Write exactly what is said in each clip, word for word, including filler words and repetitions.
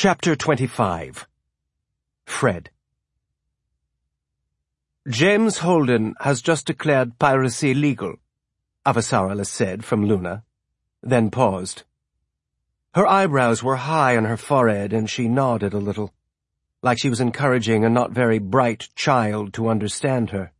Chapter twenty-five. Fred. James Holden has just declared piracy legal, Avasarala said from Luna, then paused. Her eyebrows were high on her forehead, and she nodded a little, like she was encouraging a not very bright child to understand her.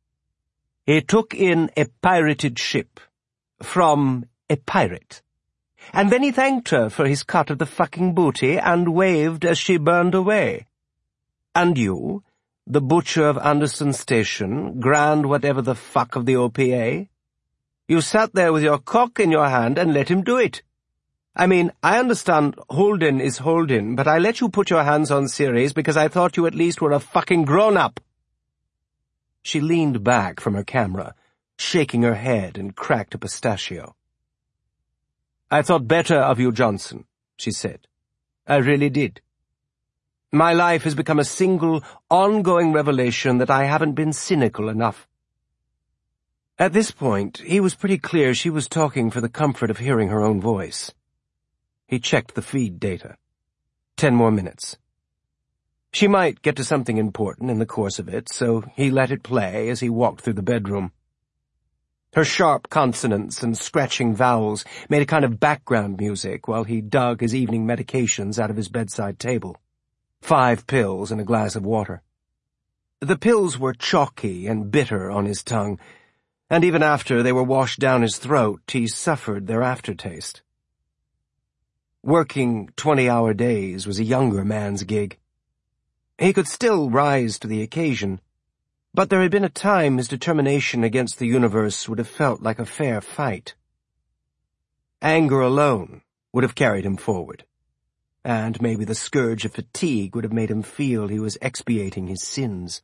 He took in a pirated ship, from a pirate, and then he thanked her for his cut of the fucking booty and waved as she burned away. And you, the butcher of Anderson Station, grand whatever the fuck of the O P A, you sat there with your cock in your hand and let him do it. I mean, I understand Holden is Holden, but I let you put your hands on Ceres because I thought you at least were a fucking grown-up. She leaned back from her camera, shaking her head, and cracked a pistachio. I thought better of you, Johnson, she said. I really did. My life has become a single, ongoing revelation that I haven't been cynical enough. At this point, he was pretty clear she was talking for the comfort of hearing her own voice. He checked the feed data. Ten more minutes. She might get to something important in the course of it, so he let it play as he walked through the bedroom. Her sharp consonants and scratching vowels made a kind of background music while he dug his evening medications out of his bedside table. Five pills and a glass of water. The pills were chalky and bitter on his tongue, and even after they were washed down his throat, he suffered their aftertaste. Working twenty-hour days was a younger man's gig. He could still rise to the occasion, but there had been a time his determination against the universe would have felt like a fair fight. Anger alone would have carried him forward, and maybe the scourge of fatigue would have made him feel he was expiating his sins.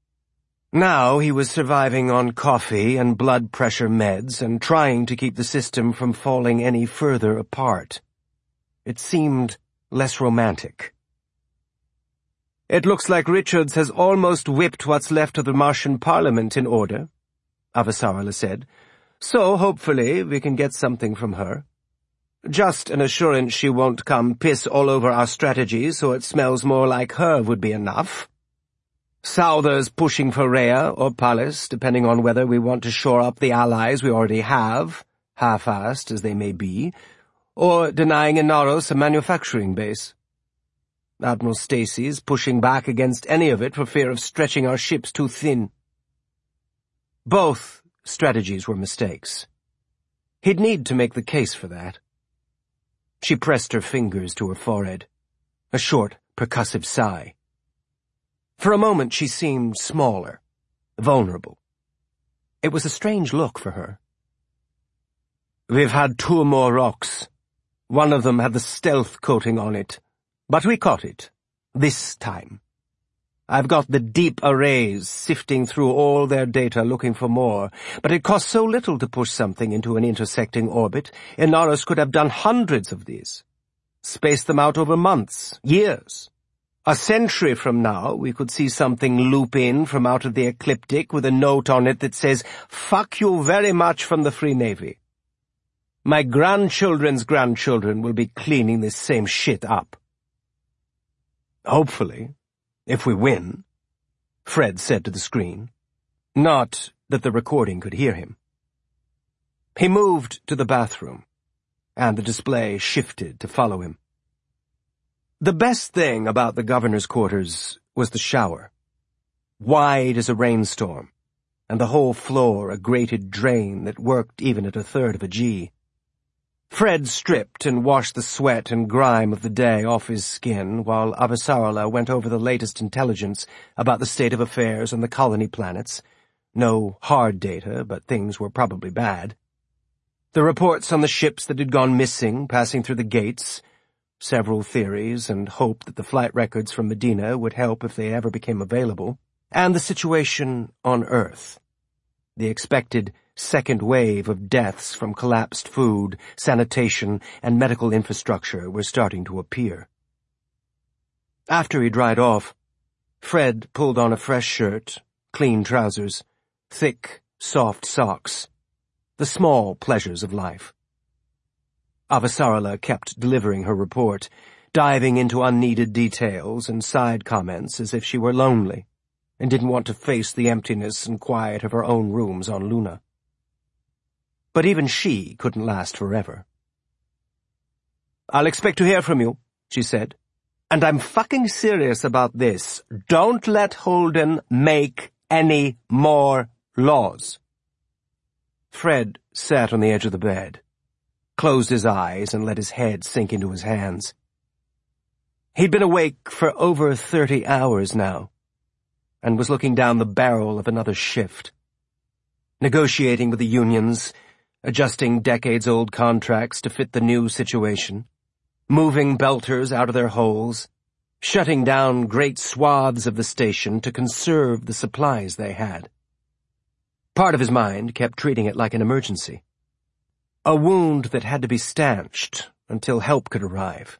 Now he was surviving on coffee and blood pressure meds and trying to keep the system from falling any further apart. It seemed less romantic. It looks like Richards has almost whipped what's left of the Martian Parliament in order, Avasarala said, so hopefully we can get something from her. Just an assurance she won't come piss all over our strategy so it smells more like her would be enough. Souther's pushing for Rhea or Pallas, depending on whether we want to shore up the allies we already have, half-assed as they may be, or denying Inaros a manufacturing base. Admiral Stacy's pushing back against any of it for fear of stretching our ships too thin. Both strategies were mistakes. He'd need to make the case for that. She pressed her fingers to her forehead, a short, percussive sigh. For a moment she seemed smaller, vulnerable. It was a strange look for her. We've had two more rocks. One of them had the stealth coating on it, but we caught it, this time. I've got the deep arrays sifting through all their data looking for more, but it costs so little to push something into an intersecting orbit, Inaros could have done hundreds of these. Spaced them out over months, years. A century from now, we could see something loop in from out of the ecliptic with a note on it that says, "Fuck you very much from the Free Navy." My grandchildren's grandchildren will be cleaning this same shit up. Hopefully, if we win, Fred said to the screen. Not that the recording could hear him. He moved to the bathroom, and the display shifted to follow him. The best thing about the governor's quarters was the shower. Wide as a rainstorm, and the whole floor a grated drain that worked even at a third of a G. Fred stripped and washed the sweat and grime of the day off his skin, while Avasarala went over the latest intelligence about the state of affairs on the colony planets. No hard data, but things were probably bad. The reports on the ships that had gone missing, passing through the gates, several theories, and hope that the flight records from Medina would help if they ever became available, and the situation on Earth. The expected second wave of deaths from collapsed food, sanitation, and medical infrastructure were starting to appear. After he dried off, Fred pulled on a fresh shirt, clean trousers, thick, soft socks, the small pleasures of life. Avasarala kept delivering her report, diving into unneeded details and side comments as if she were lonely and didn't want to face the emptiness and quiet of her own rooms on Luna. But even she couldn't last forever. "I'll expect to hear from you," she said. "And I'm fucking serious about this. Don't let Holden make any more laws." Fred sat on the edge of the bed, closed his eyes and let his head sink into his hands. He'd been awake for over thirty hours now, and was looking down the barrel of another shift, negotiating with the unions, adjusting decades-old contracts to fit the new situation, moving belters out of their holes, shutting down great swaths of the station to conserve the supplies they had. Part of his mind kept treating it like an emergency, a wound that had to be stanched until help could arrive.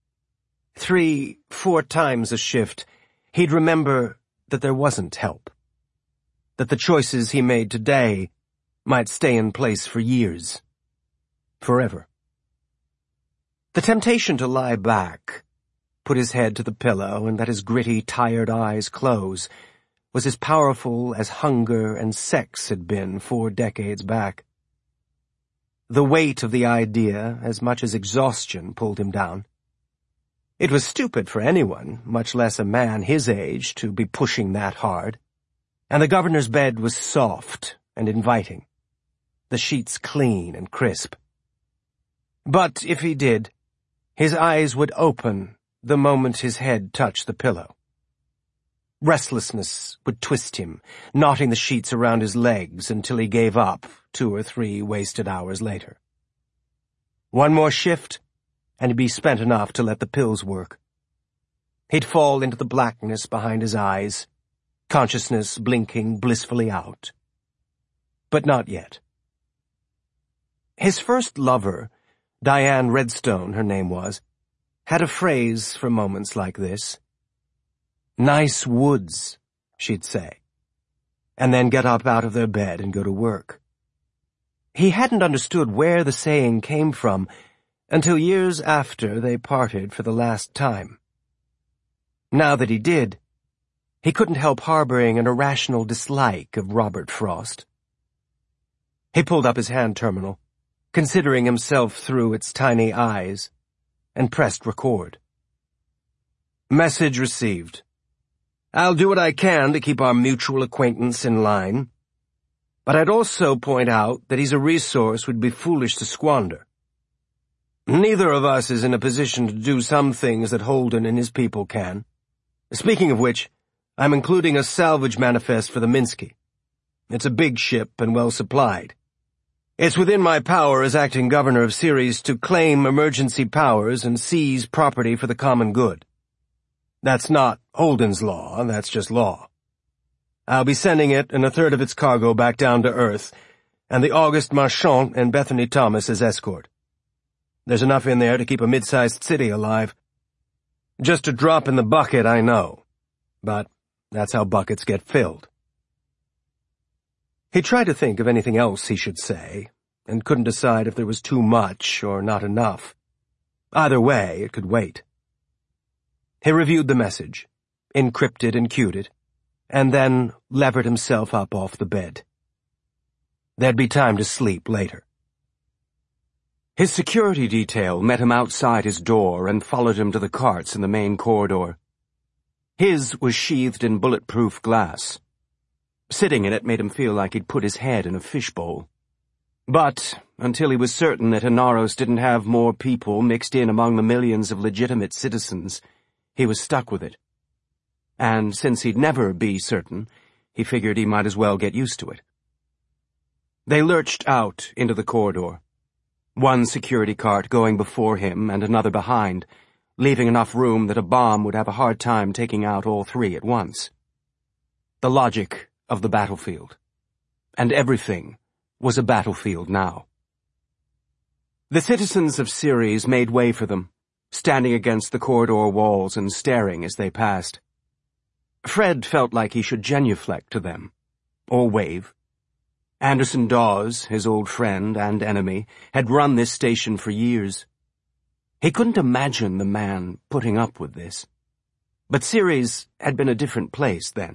Three, four times a shift, he'd remember that there wasn't help, that the choices he made today might stay in place for years, forever. The temptation to lie back, put his head to the pillow and let his gritty, tired eyes close, was as powerful as hunger and sex had been four decades back. The weight of the idea, as much as exhaustion, pulled him down. It was stupid for anyone, much less a man his age, to be pushing that hard. And the governor's bed was soft and inviting, the sheets clean and crisp. But if he did, his eyes would open the moment his head touched the pillow. Restlessness would twist him, knotting the sheets around his legs until he gave up two or three wasted hours later. One more shift, and he'd be spent enough to let the pills work. He'd fall into the blackness behind his eyes, consciousness blinking blissfully out. But not yet. His first lover, Diane Redstone her name was, had a phrase for moments like this. "Nice woods," she'd say, and then get up out of their bed and go to work. He hadn't understood where the saying came from until years after they parted for the last time. Now that he did, he couldn't help harboring an irrational dislike of Robert Frost. He pulled up his hand terminal, considering himself through its tiny eyes, and pressed record. Message received. "I'll do what I can to keep our mutual acquaintance in line, but I'd also point out that he's a resource we'd be foolish to squander. Neither of us is in a position to do some things that Holden and his people can. Speaking of which, I'm including a salvage manifest for the Minsky. It's a big ship and well supplied. It's within my power as acting governor of Ceres to claim emergency powers and seize property for the common good. That's not Holden's law, that's just law. I'll be sending it and a third of its cargo back down to Earth, and the Auguste Marchand and Bethany Thomas as escort. There's enough in there to keep a mid-sized city alive. Just a drop in the bucket, I know, but that's how buckets get filled." He tried to think of anything else he should say, and couldn't decide if there was too much or not enough. Either way, it could wait. He reviewed the message, encrypted and queued it, and then levered himself up off the bed. There'd be time to sleep later. His security detail met him outside his door and followed him to the carts in the main corridor. His was sheathed in bulletproof glass. Sitting in it made him feel like he'd put his head in a fishbowl. But, until he was certain that Inaros didn't have more people mixed in among the millions of legitimate citizens, he was stuck with it. And since he'd never be certain, he figured he might as well get used to it. They lurched out into the corridor, one security cart going before him and another behind, leaving enough room that a bomb would have a hard time taking out all three at once. The logic of the battlefield. And everything was a battlefield now. The citizens of Ceres made way for them, standing against the corridor walls and staring as they passed. Fred felt like he should genuflect to them, or wave. Anderson Dawes, his old friend and enemy, had run this station for years. He couldn't imagine the man putting up with this. But Ceres had been a different place then.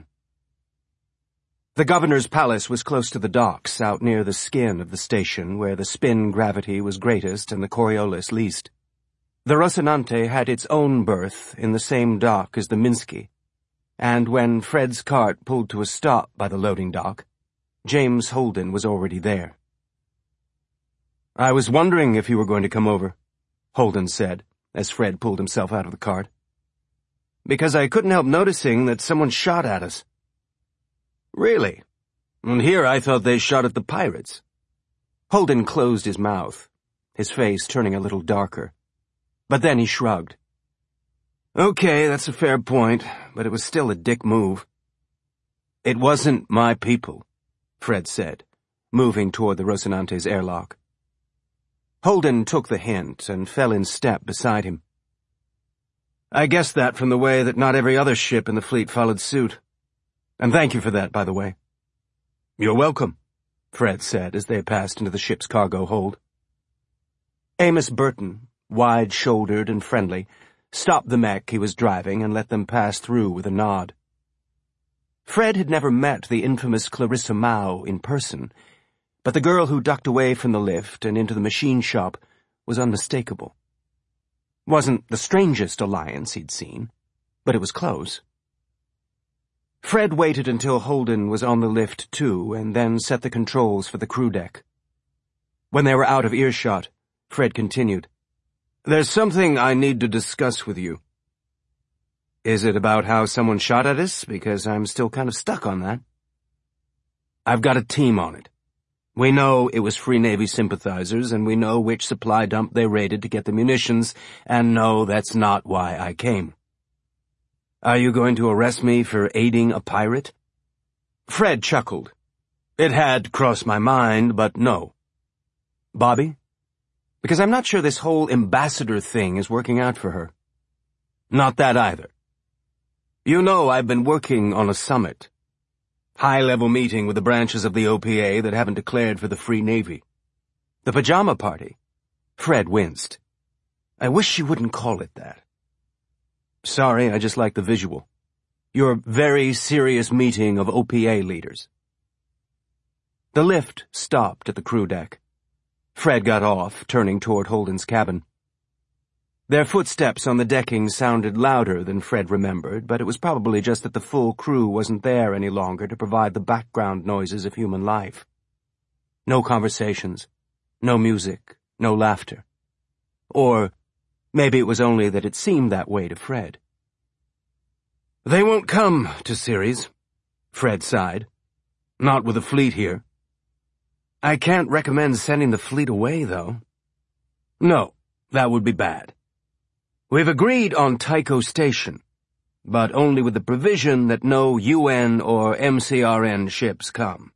The governor's palace was close to the docks, out near the skin of the station, where the spin gravity was greatest and the Coriolis least. The Rocinante had its own berth in the same dock as the Minsky, and when Fred's cart pulled to a stop by the loading dock, James Holden was already there. "I was wondering if you were going to come over," Holden said, as Fred pulled himself out of the cart. "Because I couldn't help noticing that someone shot at us." "Really? And here I thought they shot at the pirates." Holden closed his mouth, his face turning a little darker. But then he shrugged. "Okay, that's a fair point, but it was still a dick move." "It wasn't my people," Fred said, moving toward the Rocinante's airlock. Holden took the hint and fell in step beside him. "I guessed that from the way that not every other ship in the fleet followed suit. And thank you for that, by the way." "You're welcome," Fred said as they passed into the ship's cargo hold. Amos Burton, wide-shouldered and friendly, stopped the mech he was driving and let them pass through with a nod. Fred had never met the infamous Clarissa Mao in person, but the girl who ducked away from the lift and into the machine shop was unmistakable. Wasn't the strangest alliance he'd seen, but it was close. Fred waited until Holden was on the lift too, and then set the controls for the crew deck. When they were out of earshot, Fred continued, "There's something I need to discuss with you." "Is it about how someone shot at us? Because I'm still kind of stuck on that." "I've got a team on it. We know it was Free Navy sympathizers, and we know which supply dump they raided to get the munitions, and no, that's not why I came." "Are you going to arrest me for aiding a pirate?" Fred chuckled. "It had crossed my mind, but no." "Bobby? Because I'm not sure this whole ambassador thing is working out for her." "Not that either. You know I've been working on a summit. High-level meeting with the branches of the O P A that haven't declared for the Free Navy." "The pajama party?" Fred winced. "I wish you wouldn't call it that." "Sorry, I just like the visual. Your very serious meeting of O P A leaders." The lift stopped at the crew deck. Fred got off, turning toward Holden's cabin. Their footsteps on the decking sounded louder than Fred remembered, but it was probably just that the full crew wasn't there any longer to provide the background noises of human life. No conversations, no music, no laughter. Or maybe it was only that it seemed that way to Fred. "They won't come to Ceres," Fred sighed. "Not with the fleet here." "I can't recommend sending the fleet away, though." "No, that would be bad. We've agreed on Tycho Station, but only with the provision that no U N or M C R N ships come."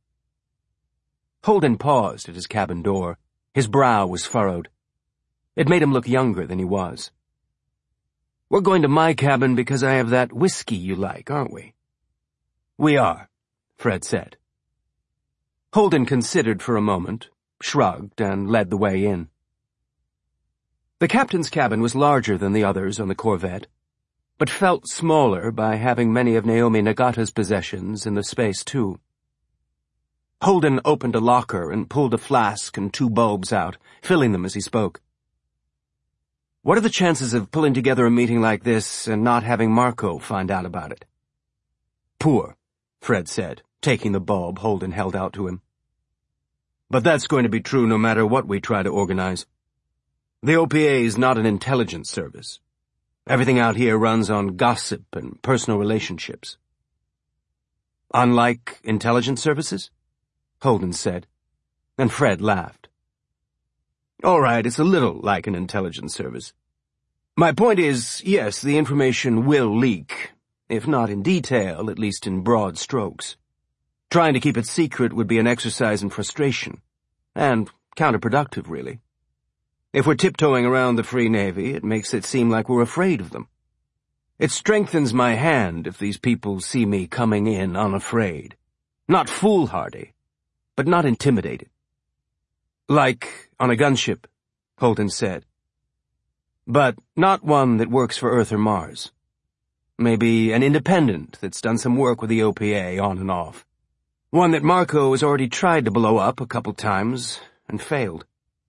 Holden paused at his cabin door. His brow was furrowed. It made him look younger than he was. "We're going to my cabin because I have that whiskey you like, aren't we?" "We are," Fred said. Holden considered for a moment, shrugged, and led the way in. The captain's cabin was larger than the others on the Corvette, but felt smaller by having many of Naomi Nagata's possessions in the space too. Holden opened a locker and pulled a flask and two bulbs out, filling them as he spoke. "What are the chances of pulling together a meeting like this and not having Marco find out about it?" "Poor," Fred said, taking the bulb Holden held out to him. "But that's going to be true no matter what we try to organize. The O P A is not an intelligence service. Everything out here runs on gossip and personal relationships." "Unlike intelligence services?" Holden said, and Fred laughed. "All right, it's a little like an intelligence service. My point is, yes, the information will leak, if not in detail, at least in broad strokes. Trying to keep it secret would be an exercise in frustration, and counterproductive, really. If we're tiptoeing around the Free Navy, it makes it seem like we're afraid of them. It strengthens my hand if these people see me coming in unafraid. Not foolhardy, but not intimidated." "Like on a gunship," Holden said. But not one that works for Earth or Mars. Maybe an independent that's done some work with the O P A on and off. One that Marco has already tried to blow up a couple times and failed.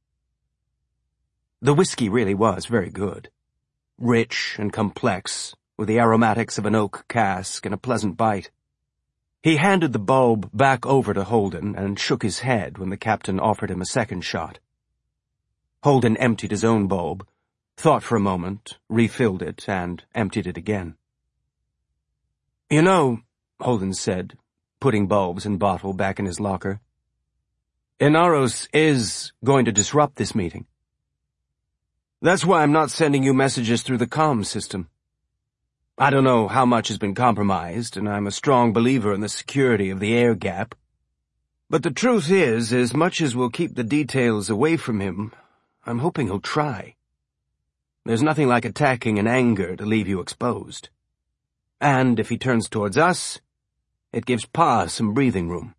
The whiskey really was very good. Rich and complex, with the aromatics of an oak cask and a pleasant bite. He handed the bulb back over to Holden and shook his head when the captain offered him a second shot. Holden emptied his own bulb, thought for a moment, refilled it, and emptied it again. "You know," Holden said, putting bulbs and bottle back in his locker, "Inaros is going to disrupt this meeting. That's why I'm not sending you messages through the comm system. I don't know how much has been compromised, and I'm a strong believer in the security of the air gap. But the truth is, as much as we'll keep the details away from him, I'm hoping he'll try. There's nothing like attacking in anger to leave you exposed. And if he turns towards us, it gives Pa some breathing room."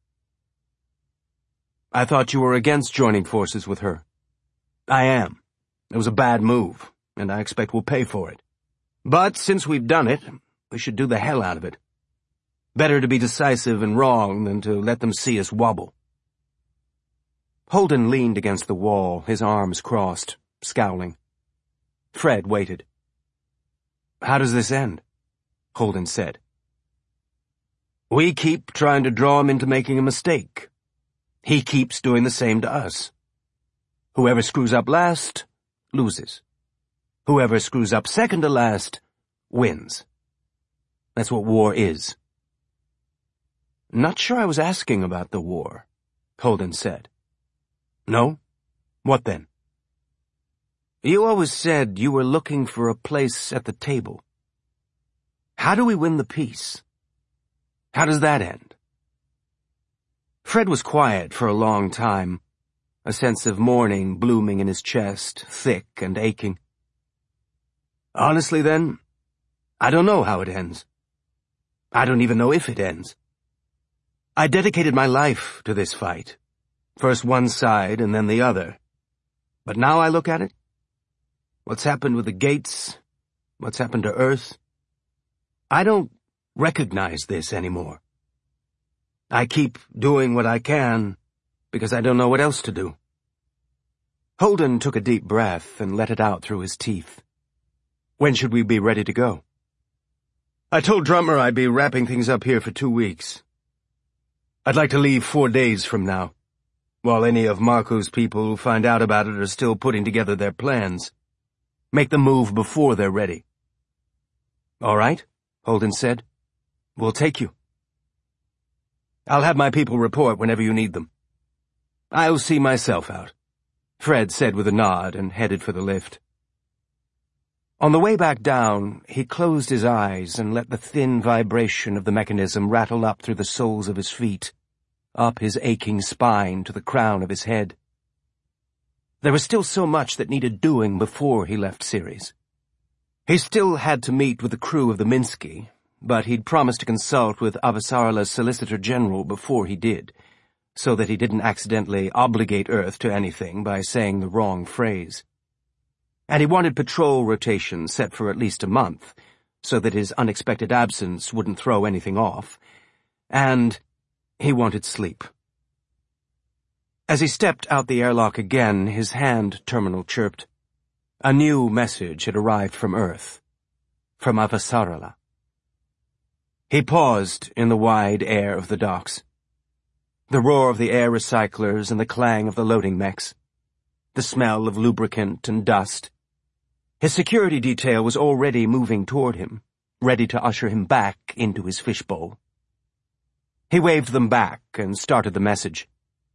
"I thought you were against joining forces with her." "I am. It was a bad move, and I expect we'll pay for it. But since we've done it, we should do the hell out of it. Better to be decisive and wrong than to let them see us wobble." Holden leaned against the wall, his arms crossed, scowling. Fred waited. "How does this end?" Holden said. "We keep trying to draw him into making a mistake. He keeps doing the same to us. Whoever screws up last loses. Whoever screws up second to last wins. That's what war is." "Not sure I was asking about the war," Holden said. "No? What then?" "You always said you were looking for a place at the table. How do we win the peace? How does that end?" Fred was quiet for a long time, a sense of mourning blooming in his chest, thick and aching. "Honestly, then, I don't know how it ends. I don't even know if it ends. I dedicated my life to this fight, first one side and then the other. But now I look at it, what's happened with the gates, what's happened to Earth, I don't recognize this anymore. I keep doing what I can because I don't know what else to do." Holden took a deep breath and let it out through his teeth. "When should we be ready to go?" "I told Drummer I'd be wrapping things up here for two weeks. I'd like to leave four days from now, while any of Marco's people who find out about it are still putting together their plans. Make the move before they're ready." "All right," Holden said. "We'll take you. I'll have my people report whenever you need them." "I'll see myself out," Fred said with a nod and headed for the lift. On the way back down, he closed his eyes and let the thin vibration of the mechanism rattle up through the soles of his feet, up his aching spine to the crown of his head. There was still so much that needed doing before he left Ceres. He still had to meet with the crew of the Minsky, but he'd promised to consult with Avasarala's Solicitor General before he did, so that he didn't accidentally obligate Earth to anything by saying the wrong phrase. And he wanted patrol rotation set for at least a month, so that his unexpected absence wouldn't throw anything off, and he wanted sleep. As he stepped out the airlock again, his hand terminal chirped. A new message had arrived from Earth, from Avasarala. He paused in the wide air of the docks. The roar of the air recyclers and the clang of the loading mechs. The smell of lubricant and dust. His security detail was already moving toward him, ready to usher him back into his fishbowl. He waved them back and started the message.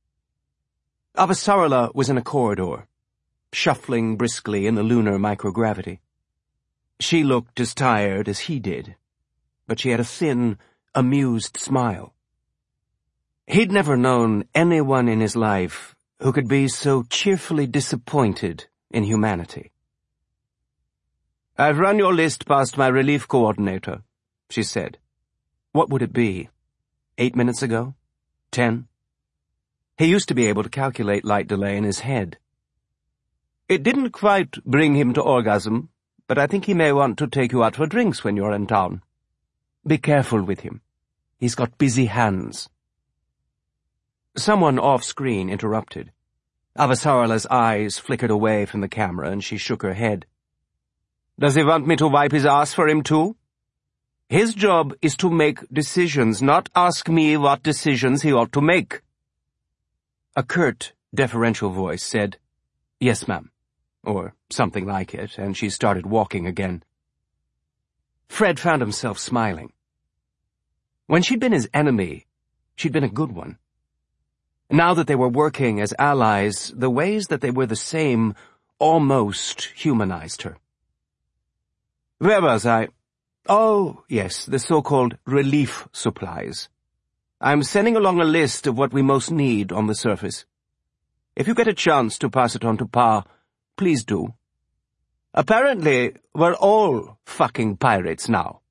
Avasarala was in a corridor, shuffling briskly in the lunar microgravity. She looked as tired as he did, but she had a thin, amused smile. He'd never known anyone in his life who could be so cheerfully disappointed in humanity. "I've run your list past my relief coordinator," she said. What would it be? Eight minutes ago? Ten? He used to be able to calculate light delay in his head. It didn't quite bring him to orgasm, but I think he may want to take you out for drinks when you're in town. Be careful with him. He's got busy hands." Someone off-screen interrupted. Avasarala's eyes flickered away from the camera and she shook her head. "Does he want me to wipe his ass for him too? His job is to make decisions, not ask me what decisions he ought to make." A curt, deferential voice said, "Yes, ma'am," or something like it, and she started walking again. Fred found himself smiling. When she'd been his enemy, she'd been a good one. Now that they were working as allies, the ways that they were the same almost humanized her. "Where was I? Oh, yes, the so-called relief supplies. I'm sending along a list of what we most need on the surface. If you get a chance to pass it on to Pa, please do. Apparently, we're all fucking pirates now."